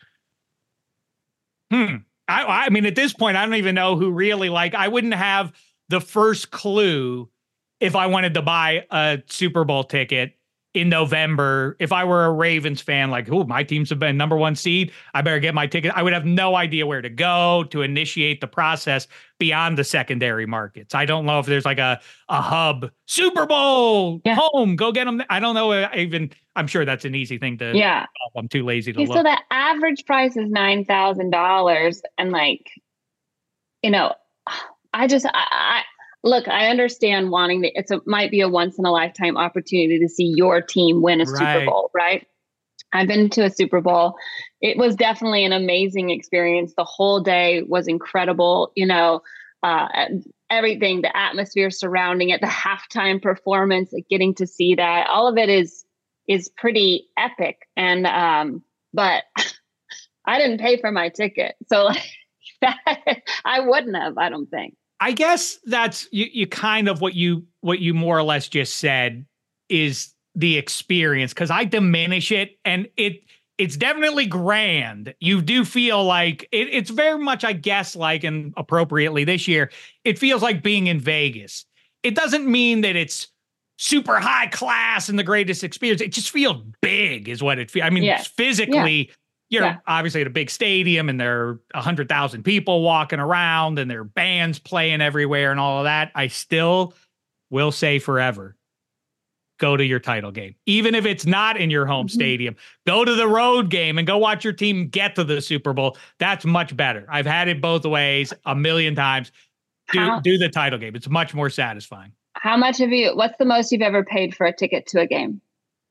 Hmm. I, I mean, at this point, I don't even know who really like. I wouldn't have the first clue if I wanted to buy a Super Bowl ticket in November. If I were a Ravens fan, like, oh, my teams have been number one seed, I better get my ticket. I would have no idea where to go to initiate the process beyond the secondary markets. I don't know if there's like a, a hub, Super Bowl, yeah. home, go get them. I don't know. I even, I'm sure that's an easy thing to, yeah. I'm too lazy to okay, look. So the average price is nine thousand dollars. And like, you know, I just, I, I Look, I understand wanting the, it's a, might be a once in a lifetime opportunity to see your team win a right. Super Bowl, right? I've been to a Super Bowl. It was definitely an amazing experience. The whole day was incredible. You know, uh, everything, the atmosphere surrounding it, the halftime performance, getting to see that, all of it is, is pretty epic. And, um, but I didn't pay for my ticket. So like, that, I wouldn't have, I don't think. I guess that's you, you kind of what you what you more or less just said is the experience, because I diminish it, and it it's definitely grand. You do feel like it, it's very much, I guess, like, and appropriately this year, it feels like being in Vegas. It doesn't mean that it's super high class and the greatest experience. It just feels big is what it feels. I mean, yeah. physically. Yeah. You're yeah. obviously at a big stadium, and there are one hundred thousand people walking around, and there are bands playing everywhere and all of that. I still will say forever, go to your title game. Even if it's not in your home mm-hmm. stadium, go to the road game and go watch your team get to the Super Bowl. That's much better. I've had it both ways a million times. Do, how, do the title game. It's much more satisfying. How much have you, what's the most you've ever paid for a ticket to a game?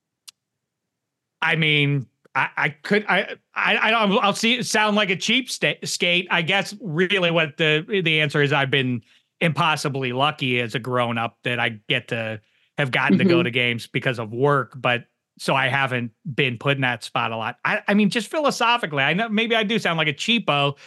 I mean... I, I could I I I don't I'll see it sound like a cheap sta- skate. I guess really what the the answer is, I've been impossibly lucky as a grown up that I get to have gotten mm-hmm. to go to games because of work, but so I haven't been put in that spot a lot. I I mean, just philosophically, I know maybe I do sound like a cheapo.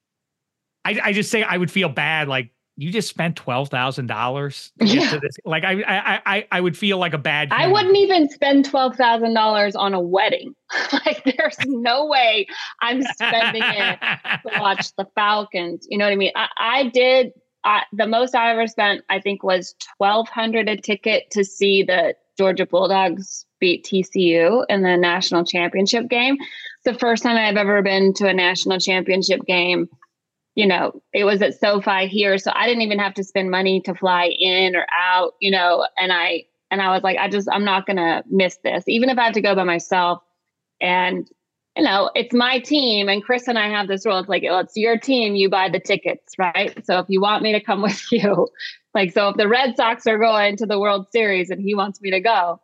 I I just say I would feel bad, like, you just spent twelve thousand dollars yeah. to this. Like I, I, I, I would feel like a bad. I wouldn't even spend twelve thousand dollars on a wedding. Like, there's no way I'm spending it to watch the Falcons. You know what I mean? I, I did. I, the most I ever spent, I think, was twelve hundred a ticket to see the Georgia Bulldogs beat T C U in the national championship game. It's the first time I've ever been to a national championship game. You know, it was at SoFi here, so I didn't even have to spend money to fly in or out, you know, and I, and I was like, I just, I'm not going to miss this, even if I have to go by myself. And, you know, it's my team, and Chris and I have this rule. It's like, well, it's your team, you buy the tickets, right? So if you want me to come with you, like, so if the Red Sox are going to the World Series and he wants me to go,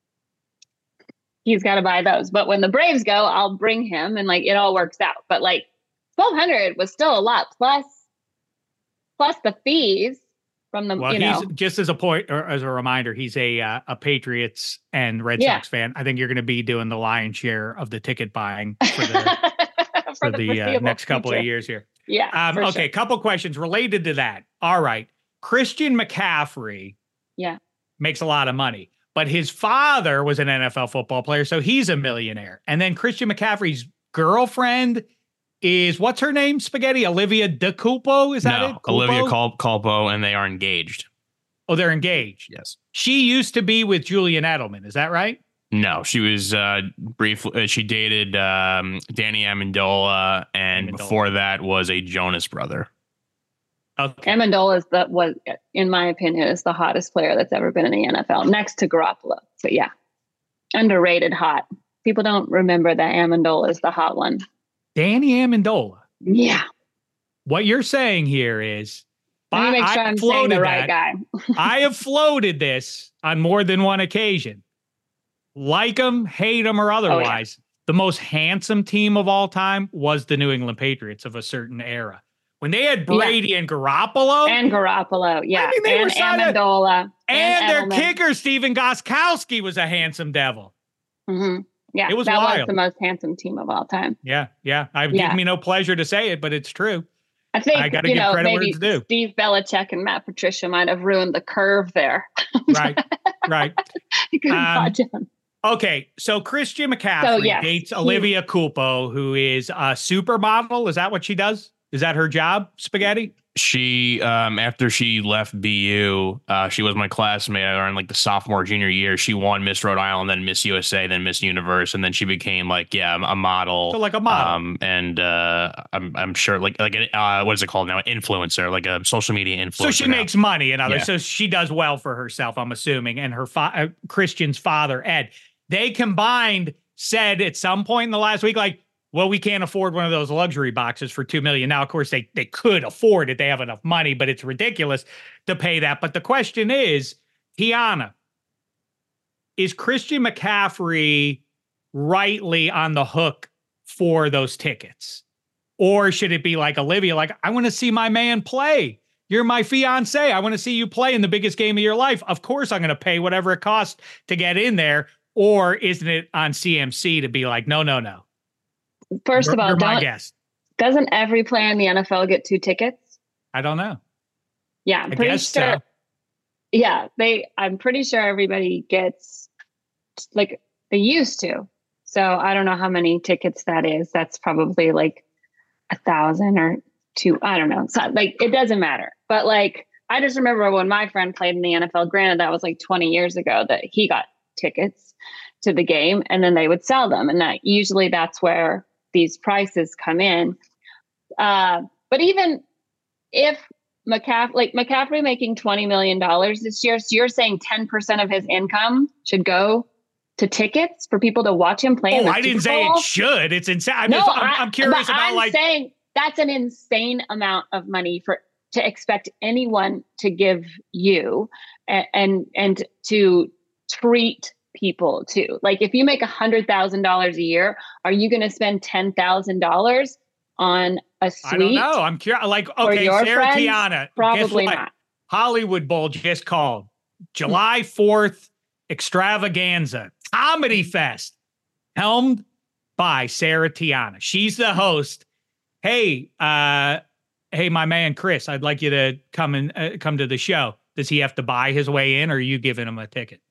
he's got to buy those. But when the Braves go, I'll bring him, and like, it all works out. But like, twelve hundred was still a lot, plus plus the fees from the, well, you know. He's, just as a point, or as a reminder, he's a uh, a Patriots and Red yeah. Sox fan. I think you're going to be doing the lion's share of the ticket buying for the for, for the, the uh, next couple future. of years here. Yeah. Um, okay, sure. Couple questions related to that. All right, Christian McCaffrey. Yeah. Makes a lot of money, but his father was an N F L football player, so he's a millionaire. And then Christian McCaffrey's girlfriend is, what's her name? Spaghetti? Olivia DeCulpo? Is that no, it? Culpo? Olivia Cul- Culpo, and they are engaged. Oh, they're engaged. Yes. She used to be with Julian Edelman. Is that right? No, she was uh, briefly. Uh, she dated um, Danny Amendola, and Amendola. Before that was a Jonas brother. Okay. Amendola is the was, in my opinion, is the hottest player that's ever been in the N F L, next to Garoppolo. So yeah, underrated hot. People don't remember that Amendola is the hot one. Danny Amendola. Yeah. What you're saying here is, Let me make sure I I'm saying the right that. guy. I have floated this on more than one occasion. Like him, hate him, or otherwise, oh, yeah. the most handsome team of all time was the New England Patriots of a certain era. when they had Brady yeah. and Garoppolo. And Garoppolo, yeah. I mean, they and were Amendola. And, and their Edelman. kicker, Steven Gostkowski, was a handsome devil. Mm-hmm. Yeah, it was that wild. was the most handsome team of all time. Yeah, yeah. I yeah. give me no pleasure to say it, but it's true. I think I gotta you give know credit maybe where it's due. Steve Belichick and Matt Patricia might have ruined the curve there. Right, right. um, okay, so Christian McCaffrey so, yes, dates he, Olivia Culpo, who is a supermodel. Is that what she does? Is that her job, Spaghetti? She, um, after she left B U, uh, she was my classmate around like the sophomore, junior year. She won Miss Rhode Island, then Miss U S A, then Miss Universe, and then she became like, yeah, a model. So like a model. Um, and uh, I'm I'm sure like like uh, what is it called now? Influencer, like a social media influencer. So she now. makes money and others. Yeah. So she does well for herself, I'm assuming. And her fa- uh, Christian's father, Ed, they combined said at some point in the last week, like, well, we can't afford one of those luxury boxes for two million dollars. Now, of course, they they could afford it. They have enough money, but it's ridiculous to pay that. But the question is, Tiana, is Christian McCaffrey rightly on the hook for those tickets? Or should it be like Olivia, like, I want to see my man play. You're my fiance. I want to see you play in the biggest game of your life. Of course, I'm going to pay whatever it costs to get in there. Or isn't it on C M C to be like, no, no, no. First you're, of all, you're my don't, guest. Doesn't every player in the N F L get two tickets? I don't know. Yeah, I'm I pretty guess sure. so. Yeah, they. I'm pretty sure everybody gets like they used to. So I don't know how many tickets that is. That's probably like a thousand or two. I don't know. So like it doesn't matter. But like I just remember when my friend played in the N F L. Granted, that was like twenty years ago that he got tickets to the game, and then they would sell them, and that usually that's where these prices come in. Uh, but even if McCaffrey, like McCaffrey making twenty million dollars this year, so you're saying ten percent of his income should go to tickets for people to watch him play? Oh, in the I didn't Super say Bowl? it should. It's insane. I No, mean, I'm, I, I'm curious but about I'm like saying that's an insane amount of money for to expect anyone to give you and and, and to treat people too. Like if you make a hundred thousand dollars a year, are you going to spend ten thousand dollars on a suite? I don't know. I'm curious. Like, okay, your Sarah friends? Tiana. Probably guess what? not. Hollywood Bowl just called July fourth extravaganza comedy fest, helmed by Sarah Tiana. She's the host. Hey, uh, hey, my man Chris, I'd like you to come and uh, come to the show. Does he have to buy his way in, or are you giving him a ticket?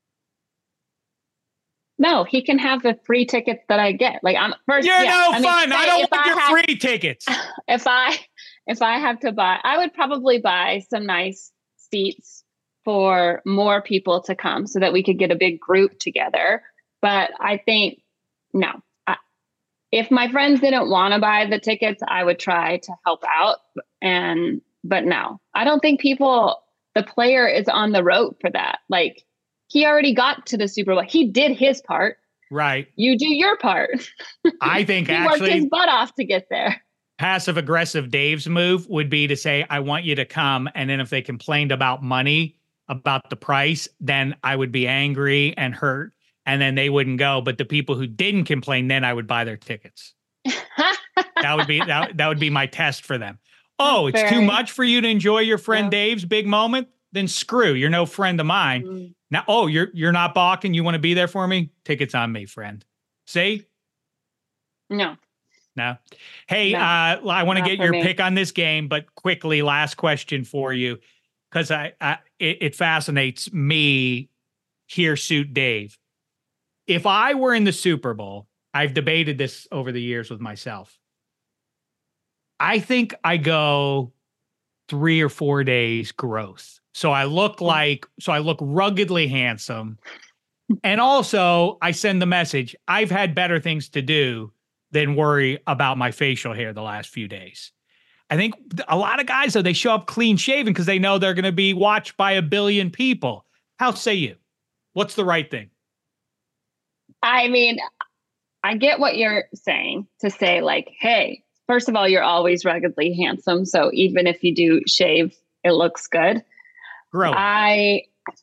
No, he can have the free tickets that I get. Like I'm first. You're yeah, no I mean, fun. say I don't if want I your had- free tickets. If I if I have to buy, I would probably buy some nice seats for more people to come so that we could get a big group together. But I think no. I, if my friends didn't want to buy the tickets, I would try to help out. And but no, I don't think people. The player is on the road for that. Like. He already got to the Super Bowl. He did his part. Right. You do your part. I think he actually worked his butt off to get there. Passive aggressive Dave's move would be to say, I want you to come. And then if they complained about money, about the price, then I would be angry and hurt. And then they wouldn't go. But the people who didn't complain, then I would buy their tickets. that would be that, that would be my test for them. Oh, it's Very. too much for you to enjoy your friend Yeah. Dave's big moment? Then screw. You're no friend of mine. Mm. Now, oh, you're you're not balking. You want to be there for me? Tickets on me, friend. See? No. No. Hey, No, uh, I want to not get for your me. pick on this game, but quickly, last question for you, because I, I it, it fascinates me. Here, suit Dave. If I were in the Super Bowl, I've debated this over the years with myself. I think I go three or four days growth. So I look like, so I look ruggedly handsome. And also I send the message, I've had better things to do than worry about my facial hair the last few days. I think a lot of guys, though, they show up clean shaven because they know they're going to be watched by a billion people. How say you? What's the right thing? I mean, I get what you're saying to say like, hey, first of all, you're always ruggedly handsome. So even if you do shave, it looks good. Grow up. I,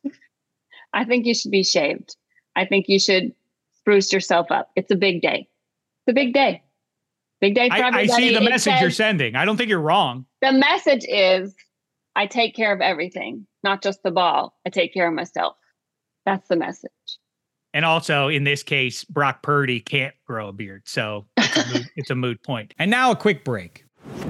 I think you should be shaved. I think you should spruce yourself up. It's a big day. It's a big day. Big day for I, I everybody. see the It message says- you're sending. I don't think you're wrong. The message is, I take care of everything, not just the ball. I take care of myself. That's the message. And also, in this case, Brock Purdy can't grow a beard. So it's a moot, it's a moot point. And now a quick break.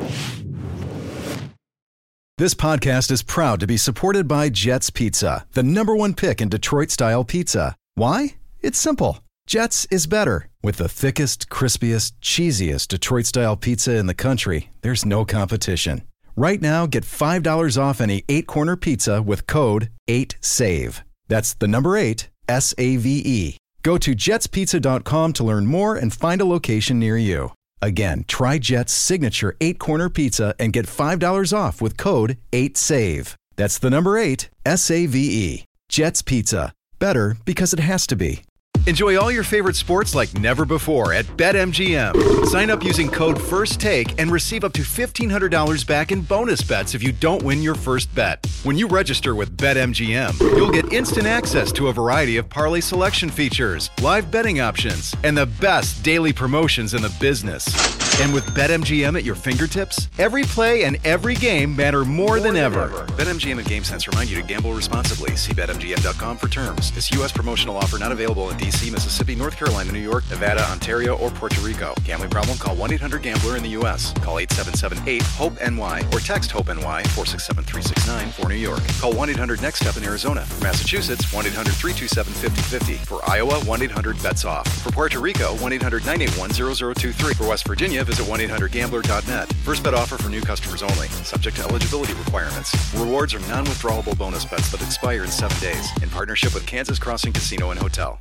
This podcast is proud to be supported by Jets Pizza, the number one pick in Detroit-style pizza. Why? It's simple. Jets is better. With the thickest, crispiest, cheesiest Detroit-style pizza in the country, there's no competition. Right now, get five dollars off any eight-corner pizza with code eight save. That's the number eight, S A V E. Go to jets pizza dot com to learn more and find a location near you. Again, try Jet's signature eight-corner pizza and get five dollars off with code eight save. That's the number eight, S A V E. Jet's Pizza. Better because it has to be. Enjoy all your favorite sports like never before at BetMGM. Sign up using code FIRSTTAKE and receive up to fifteen hundred dollars back in bonus bets if you don't win your first bet. When you register with BetMGM, you'll get instant access to a variety of parlay selection features, live betting options, and the best daily promotions in the business. And with BetMGM at your fingertips, every play and every game matter more, more than, than ever. ever. BetMGM and GameSense remind you to gamble responsibly. See Bet M G M dot com for terms. This U S promotional offer not available in D C, Mississippi, North Carolina, New York, Nevada, Ontario, or Puerto Rico. Gambling problem? Call one eight hundred gambler in the U S. Call eight seven seven eight hope N Y or text HOPE-NY four six seven three six nine for New York. Call one eight hundred next step in Arizona. For Massachusetts, one eight hundred three two seven five zero five zero. For Iowa, one eight hundred bets off. For Puerto Rico, one eight hundred nine eight one zero zero two three. For West Virginia, visit one eight hundred gambler dot net. First bet offer for new customers only. Subject to eligibility requirements. Rewards are non-withdrawable bonus bets that expire in seven days. In partnership with Kansas Crossing Casino and Hotel.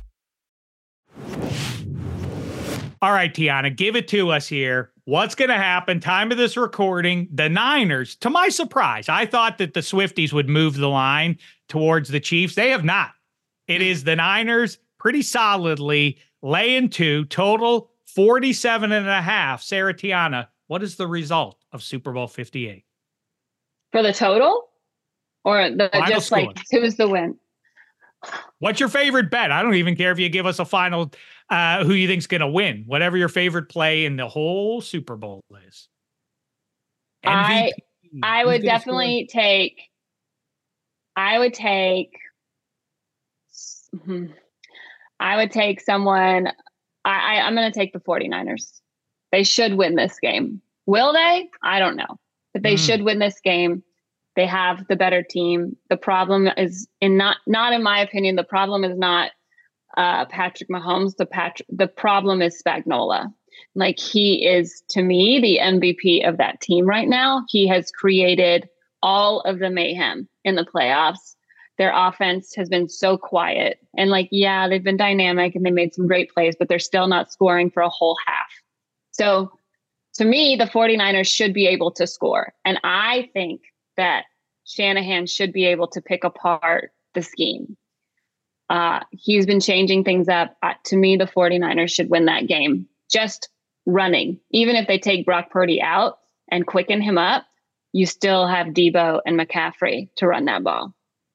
All right, Tiana, give it to us here. What's going to happen? Time of this recording, the Niners, to my surprise, I thought that the Swifties would move the line towards the Chiefs. They have not. It is the Niners pretty solidly laying two, total forty-seven and a half. Sarah, Tiana, what is the result of Super Bowl fifty-eight? For the total? Or the Final just score. like who's the win? What's your favorite bet? I don't even care if you give us a final uh, who you think's going to win. Whatever your favorite play in the whole Super Bowl is. M V P. I I would definitely score? take. I would take. I would take someone. I, I I'm going to take the 49ers. They should win this game. Will they? I don't know, but they mm. should win this game. They have the better team. The problem is in not, not in my opinion, the problem is not uh, Patrick Mahomes. The Patrick, the problem is Spagnuolo. Like he is, to me, the M V P of that team right now. He has created all of the mayhem in the playoffs. Their offense has been so quiet and like, yeah, they've been dynamic and they made some great plays, but they're still not scoring for a whole half. So to me, the 49ers should be able to score. And I think that Shanahan should be able to pick apart the scheme. Uh, he's been changing things up. Uh, to me, the 49ers should win that game. Just running. Even if they take Brock Purdy out and quicken him up, you still have Debo and McCaffrey to run that ball.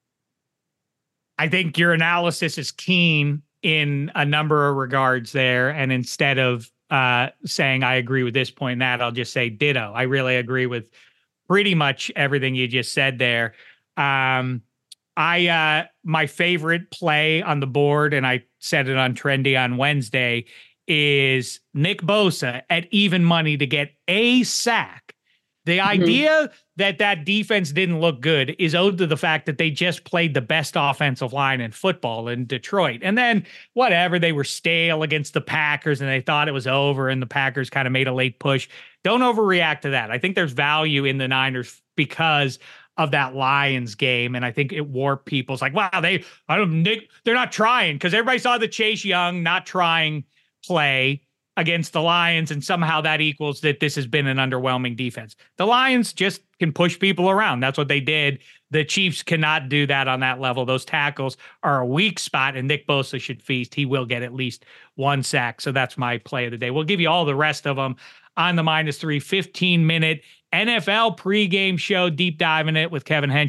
I think your analysis is keen in a number of regards there. And instead of uh, saying, I agree with this point and that, I'll just say ditto. I really agree with pretty much everything you just said there. Um, I uh, my favorite play on the board, and I said it on Trendy on Wednesday, is Nick Bosa at even money to get a sack. The mm-hmm. idea that that defense didn't look good is owed to the fact that they just played the best offensive line in football in Detroit. And then whatever, they were stale against the Packers and they thought it was over and the Packers kind of made a late push. Don't overreact to that. I think there's value in the Niners because of that Lions game. And I think it warped people's like, wow, they, I don't, Nick, they're not trying, because everybody saw the Chase Young not trying play against the Lions, and somehow that equals that this has been an underwhelming defense. The Lions just can push people around. That's what they did. The Chiefs cannot do that on that level. Those tackles are a weak spot, and Nick Bosa should feast. He will get at least one sack. So that's my play of the day. We'll give you all the rest of them on the minus three fifteen minute N F L pregame show, deep diving it with Kevin Hench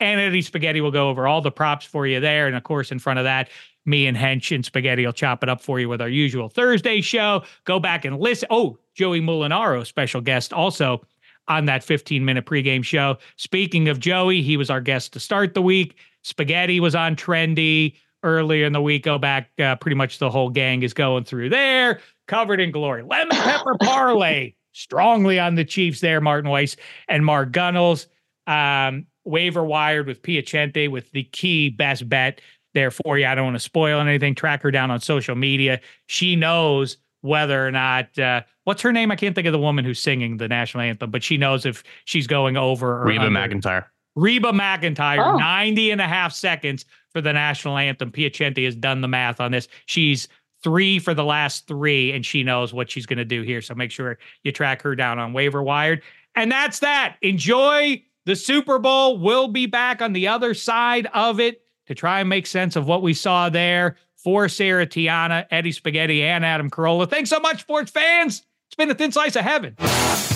And Eddie Spaghetti will go over all the props for you there. And of course, in front of that, me and Hench and Spaghetti will chop it up for you with our usual Thursday show. Go back and listen. Oh, Joey Molinaro, special guest also on that fifteen minute pregame show. Speaking of Joey, he was our guest to start the week. Spaghetti was on Trendy earlier in the week. Go back. Uh, pretty much the whole gang is going through there, covered in glory. Lemon pepper parlay strongly on the Chiefs there. Martin Weiss and Mark Gunnels. Um, waiver wired with Piacente with the key best bet there for you. I don't want to spoil anything. Track her down on social media. She knows whether or not, uh, what's her name? I can't think of the woman who's singing the national anthem, but she knows if she's going over or Reba under. McEntire. Reba McEntire, Oh. ninety and a half seconds for the national anthem. Piacente has done the math on this. She's three for the last three, and she knows what she's going to do here. So make sure you track her down on Waiver Wired. And that's that. Enjoy the Super Bowl. We'll be back on the other side of it to try and make sense of what we saw there. For Sarah Tiana, Eddie Spaghetti, and Adam Carolla. Thanks so much, sports fans. It's been a thin slice of heaven.